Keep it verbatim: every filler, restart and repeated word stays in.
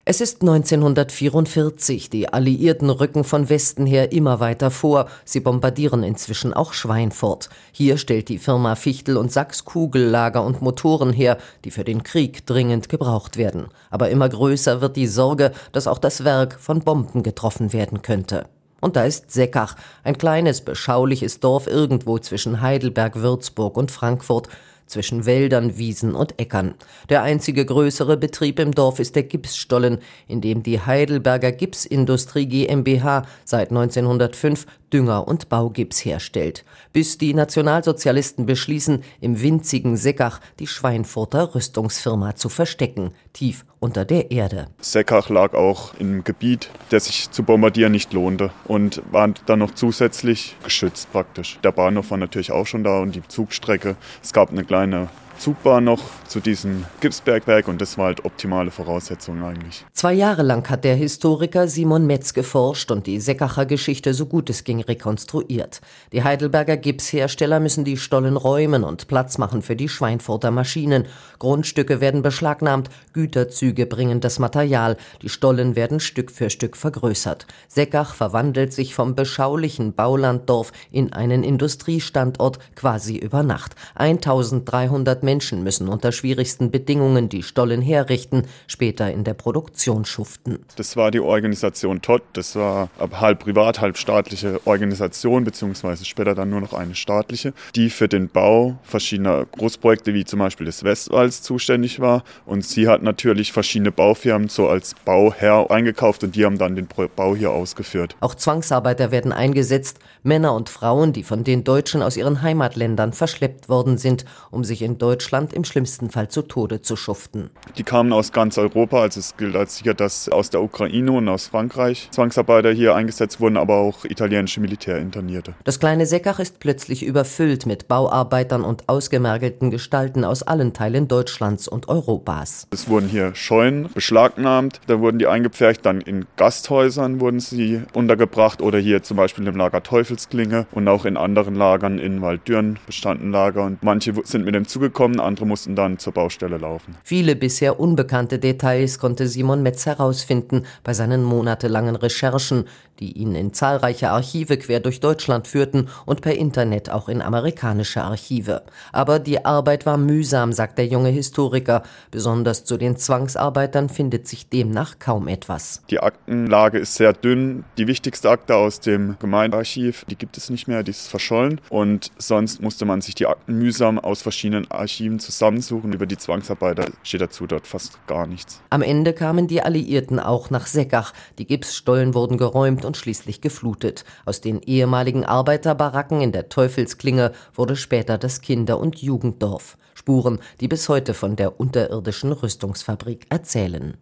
Es ist neunzehnhundertvierundvierzig. Die Alliierten rücken von Westen her immer weiter vor. Sie bombardieren inzwischen auch Schweinfurt. Hier stellt die Firma Fichtel und Sachs Kugellager und Motoren her, die für den Krieg dringend gebraucht werden. Aber immer größer wird die Sorge, dass auch das Werk von Bomben getroffen werden könnte. Und da ist Seckach, ein kleines, beschauliches Dorf irgendwo zwischen Heidelberg, Würzburg und Frankfurt, zwischen Wäldern, Wiesen und Äckern. Der einzige größere Betrieb im Dorf ist der Gipsstollen, in dem die Heidelberger Gipsindustrie GmbH seit neunzehnhundertfünf Dünger und Baugips herstellt. Bis die Nationalsozialisten beschließen, im winzigen Seckach die Schweinfurter Rüstungsfirma zu verstecken, tief unter der Erde. Seckach lag auch im Gebiet, der sich zu bombardieren nicht lohnte und war dann noch zusätzlich geschützt praktisch. Der Bahnhof war natürlich auch schon da und die Zugstrecke. Es gab eine kleine Zugbahn noch zu diesem Gipsbergwerk und das war halt optimale Voraussetzungen eigentlich. Zwei Jahre lang hat der Historiker Simon Metz geforscht und die Seckacher Geschichte so gut es ging rekonstruiert. Die Heidelberger Gipshersteller müssen die Stollen räumen und Platz machen für die Schweinfurter Maschinen. Grundstücke werden beschlagnahmt, Güterzüge bringen das Material, die Stollen werden Stück für Stück vergrößert. Seckach verwandelt sich vom beschaulichen Baulanddorf in einen Industriestandort quasi über Nacht. eintausenddreihundert Menschen müssen unter schwierigsten Bedingungen die Stollen herrichten, später in der Produktion schuften. Das war die Organisation Todt, das war halb privat, halb staatliche Organisation, beziehungsweise später dann nur noch eine staatliche, die für den Bau verschiedener Großprojekte wie zum Beispiel des Westwalls zuständig war. Und sie hat natürlich verschiedene Baufirmen so als Bauherr eingekauft und die haben dann den Bau hier ausgeführt. Auch Zwangsarbeiter werden eingesetzt, Männer und Frauen, die von den Deutschen aus ihren Heimatländern verschleppt worden sind, um sich in Deutschland Deutschland im schlimmsten Fall zu Tode zu schuften. Die kamen aus ganz Europa, also es gilt als sicher, dass aus der Ukraine und aus Frankreich Zwangsarbeiter hier eingesetzt wurden, aber auch italienische Militärinternierte. Das kleine Seckach ist plötzlich überfüllt mit Bauarbeitern und ausgemergelten Gestalten aus allen Teilen Deutschlands und Europas. Es wurden hier Scheunen beschlagnahmt, da wurden die eingepfercht, dann in Gasthäusern wurden sie untergebracht oder hier zum Beispiel im Lager Teufelsklinge und auch in anderen Lagern in Walddürn bestanden Lager und manche sind mit dem zugekommen, andere mussten dann zur Baustelle laufen. Viele bisher unbekannte Details konnte Simon Metz herausfinden bei seinen monatelangen Recherchen, die ihn in zahlreiche Archive quer durch Deutschland führten und per Internet auch in amerikanische Archive. Aber die Arbeit war mühsam, sagt der junge Historiker. Besonders zu den Zwangsarbeitern findet sich demnach kaum etwas. Die Aktenlage ist sehr dünn. Die wichtigste Akte aus dem Gemeindearchiv, die gibt es nicht mehr, die ist verschollen. Und sonst musste man sich die Akten mühsam aus verschiedenen Archiven zusammensuchen. Über die Zwangsarbeiter steht dazu dort fast gar nichts. Am Ende kamen die Alliierten auch nach Seckach. Die Gipsstollen wurden geräumt und schließlich geflutet. Aus den ehemaligen Arbeiterbaracken in der Teufelsklinge wurde später das Kinder- und Jugenddorf. Spuren, die bis heute von der unterirdischen Rüstungsfabrik erzählen.